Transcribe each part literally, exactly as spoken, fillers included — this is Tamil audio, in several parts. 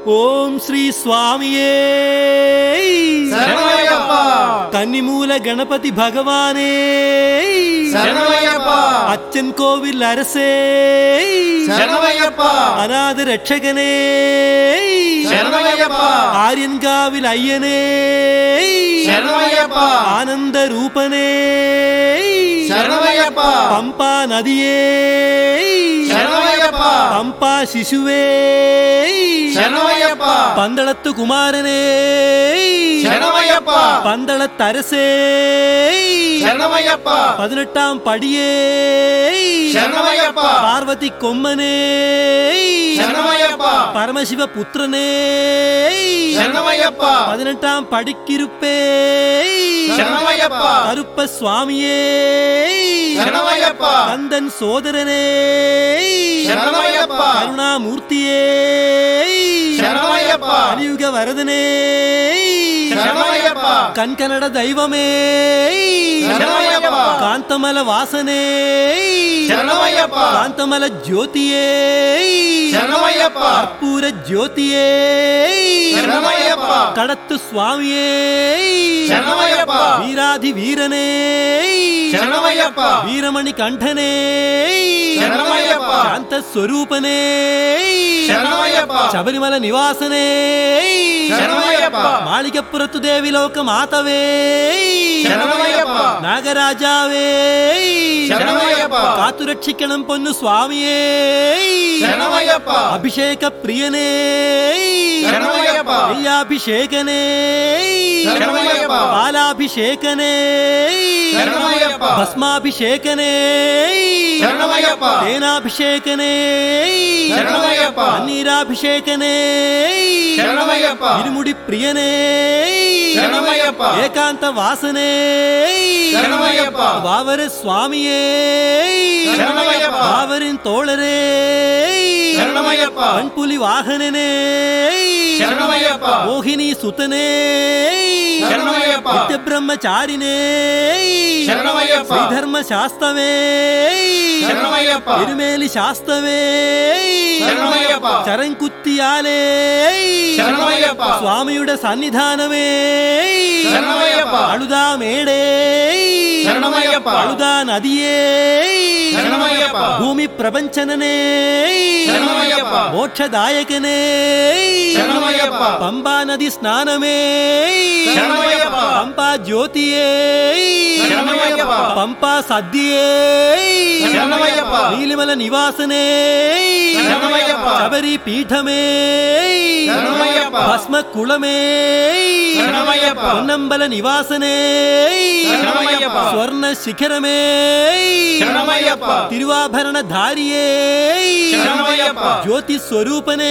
ஓம் ஸ்ரீ சுவாமியே சரணமையப்பா. கன்னிமூல கணபதி பகவானே சரணமையப்பா. அச்சன் கோவில் அரசே சரணமையப்பா. அநாத ரட்சகனே சரணமையப்பா. ஆரியன்காவில் ஐயனே சரணமையப்பா. ஆனந்த ரூபனே சரணமையப்பா. பம்பா நதியே சரணமையப்பா. பம்பா சிசுவே சரணமையப்பா. பந்தளத்து குமாரனே சரணமையப்பா. பந்தளத்தரசே சரணமையப்பா. பதினெட்டாம் படியே சரணமையப்பா. பார்வதி கொம்மனே சரணமையப்பா. பரமசிவ புத்திரனே சரணமையப்பா. பதினெட்டாம் படிக்கிருப்பே சரணமையப்பா. கருப்ப சுவாமியே சரணமையப்பா. கந்தன் சோதரனே சரணமையப்பா. கருணாமூர்த்தியே சரணமையப்பா. கலியுக வரதனே சரணமையப்பா. கண்கனட தெய்வமே சரணமையப்பா. காந்தமல வாசனே சரணமையப்பா. காந்தமல ஜோதியே சரணமையப்பா. கற்பூர ஜோதியே சரணமையப்பா. கடத்து சுவாமியே சரணமையப்பா. வீராதி வீரனே சரணமையப்பா. வீரமணி கண்டனே சரணமையப்பா. சாந்த ஸ்வரூபனே சரணமையப்பா. சபரிமல நிவாசனே சரணமையப்பா. மாளிகப்புறத்து தேவிலோக மாதவே சரணமையப்பா. நாகராஜாவே சரணமையப்பா. காத்து ரட்சிக்கணும் பொன்னு சுவாமியே சரணமையப்பா. அபிஷேக பிரியனே சரணமையப்பா. ஐயாபிஷேகனே சரணமையப்பா. பாலாபிஷேகனே சரணமையப்பா. பஸ்மாபிஷேகனே சரணமையப்பா. தேனாபிஷேகனே சரணமையப்பா. பன்னீராபிஷேகனே சரணமையப்பா. இருமுடி பிரியனே சரணமையப்பா. ஏகாந்த வாசனே சரணமையப்பா. பாவர சுவாமியே சரணமையப்பா. பாவரின் தோழரே சரணமையப்பா. பண்புலி வாகனனே சரணமையப்பா. மோகினி சுத்தனே சரணமையப்பா. நித்ய பிரம்மச்சாரினே சரணமையப்பா. தர்ம சாஸ்தவே சரணமையப்பா. இருமேலி சாஸ்தவே சரணமையப்பா. ചരംകുത്തിയാലേ ശരണമയ്യപ്പ സ്വാമിയുടെ സന്നിധാനമേ ശരണമയ്യപ്പ അളുതാമേടേ ശരണമയ്യപ്പ അളുതാ നദിയേ ശരണമയ്യപ്പ ഭൂമി പ്രപഞ്ചനനേ ശരണമയ്യപ്പ മോക്ഷദായകനേ ശരണമയ്യപ്പ പമ്പാ നദി സ്നാനമേ ശരണമയ്യപ്പ പമ്പാ ജ്യോതിയേ ശരണമയ്യപ്പ പമ്പാ സദ്യയേ ശരണമയ്യപ്പ നീലിമല നിവാസനേ ശരണമയ്യപ്പ ശബരി പീഠമേ ശരണമയ്യപ്പ ഭസ്മകുളമേ ശരണമയ്യപ്പ പൊന്നമ്പല നിവാസനേ ശരണമയ്യപ്പ സ്വർണ്ണ ശിഖരമേ ശരണമയ്യപ്പ തിരുവാഭരണധാരിയേ ശരണമയ്യപ്പ ജ്യോതി സ്വരൂപനേ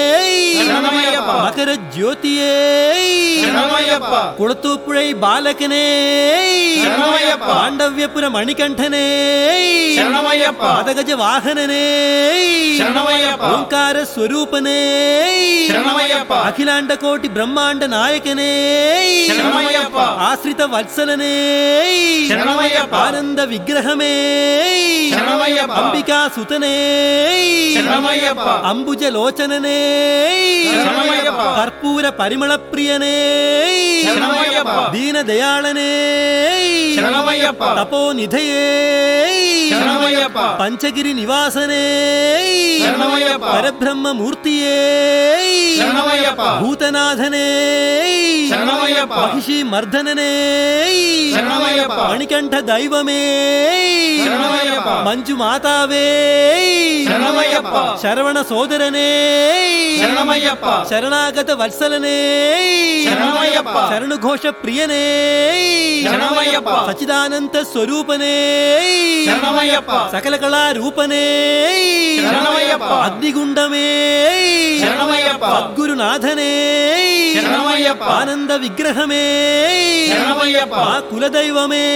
ശരണമയ്യപ്പ മകര ജ്യോതിയേ ശരണമയ്യപ്പ കുളത്തൂപ്പുഴൈ ബാലകനേ ശരണമയ്യപ്പ പാണ്ഡവ്യപുര മണികണ്ഠനേ ശരണമയ്യപ്പ പദഗജ വാഹനനേ ശരണമയ്യപ്പ ഓംകാര സ്വരൂപനേ ശരണമയ്യപ്പ അഖിലാണ്ട കോടി ബ്രഹ്മാണ്ട നായകനേ ശരണമയ്യപ്പ ആശ്രിത വത്സലനേ ശരണമയ്യപ്പ ആനന്ദ വിഗ്രഹമേ ശരണമയ്യപ്പ അംബികാ സുതനേ ശരണമയ്യപ്പ അംബുജലോചനനേ ശരണമയ്യപ്പ കർപ്പൂര പരിമളപ്രിയനേ ശരണമയ്യപ്പ ദീനദയാളനേ ശരണമയ്യപ്പ തപോനിധയേ ശരണമയ്യപ്പ പഞ്ചഗിരി നിവാസനേ ശരണമയ്യപ്പ പരബ്രഹ്മമൂർത്തിയേ ശരണമയ്യപ്പ ഭൂതനാഥനേ ശരണമയ്യപ്പ മഹിഷി മർദ്ദനനേ ശരണമയ്യപ്പ മണികണ്ഠ ദൈവമേ ശരണമയ്യപ്പ മഞ്ജു മാതാവേ ശരണമയ്യപ്പ ശരവണ സോദരനേ ശരണമയ്യപ്പ ശരണാഗത വത്സലനേ ശരണമയ്യപ്പ ശരണുഘോഷ പ്രിയനേ ശരണമയ്യപ്പ സച്ചിദാനന്ദ സ്വരൂപനേ ശരണമയ്യപ്പ സകല കലാരൂപനേ ശരണമയ്യപ്പ അഗ്നികുണ്ഡമേ ശരണമയ്യപ്പ സദ്ഗുരുനാഥനേ ശരണമയ്യപ്പ ആനന്ദ വിഗ്രഹമേ ശരണമയ്യപ്പ ആ കുലദൈവമേ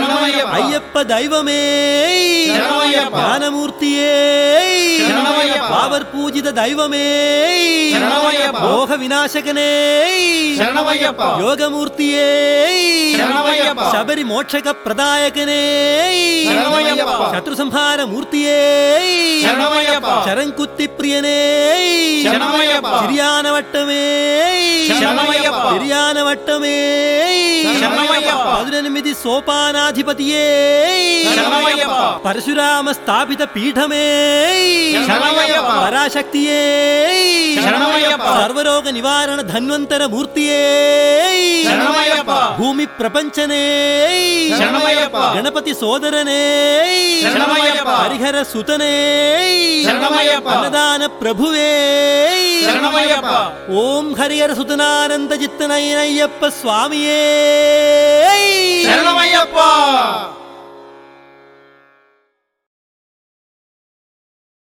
ശരണമയ്യപ്പ അയ്യപ്പ ദൈവമേ ശരണമയ്യപ്പ ജ്ഞാനമൂർത്തിയേ ശരണമയ്യപ്പ బావర్ పూజిత దైవమే శరణమయ్యప్ప. మోహ వినాశకనే శరణమయ్యప్ప. యోగమూర్తియే శరణమయ్యప్ప. శబరి మోక్షక ప్రదాయకనే శరణమయ్యప్ప. శత్రు సంహార మూర్తియే శరణమయ్యప్ప. శరంకుత్తి ప్రియనే శరణమయ్యప్ప. తిరియానవట్టమే శరణమయ్యప్ప. తిరియానవట్టమే శరణమయ్యప్ప. పదునెనిమిది సోపానాధిపతియే శరణమయ్యప్ప. పరశురామ స్థాపిత పీఠమే శరణమయ్యప్ప. పరాశక్తియే శరణమయ్యప్ప. సర్వరోగ నివారణ ధన్వంతర మూర్తియే శరణమయ్యప్ప. భూమి ప్రపంచనే శరణమయ్యప్ప. గణపతి సోదరనే శరణమయ్యప్ప. హరిహర సుతనే శరణమయ్యప్ప. అన్నదాన ప్రభువే శరణమయ్యప్ప. ఓం హరిహర సుతనానంద చిత్తనయ్యప్ప స్వామియే శరణమయ్యప్ప.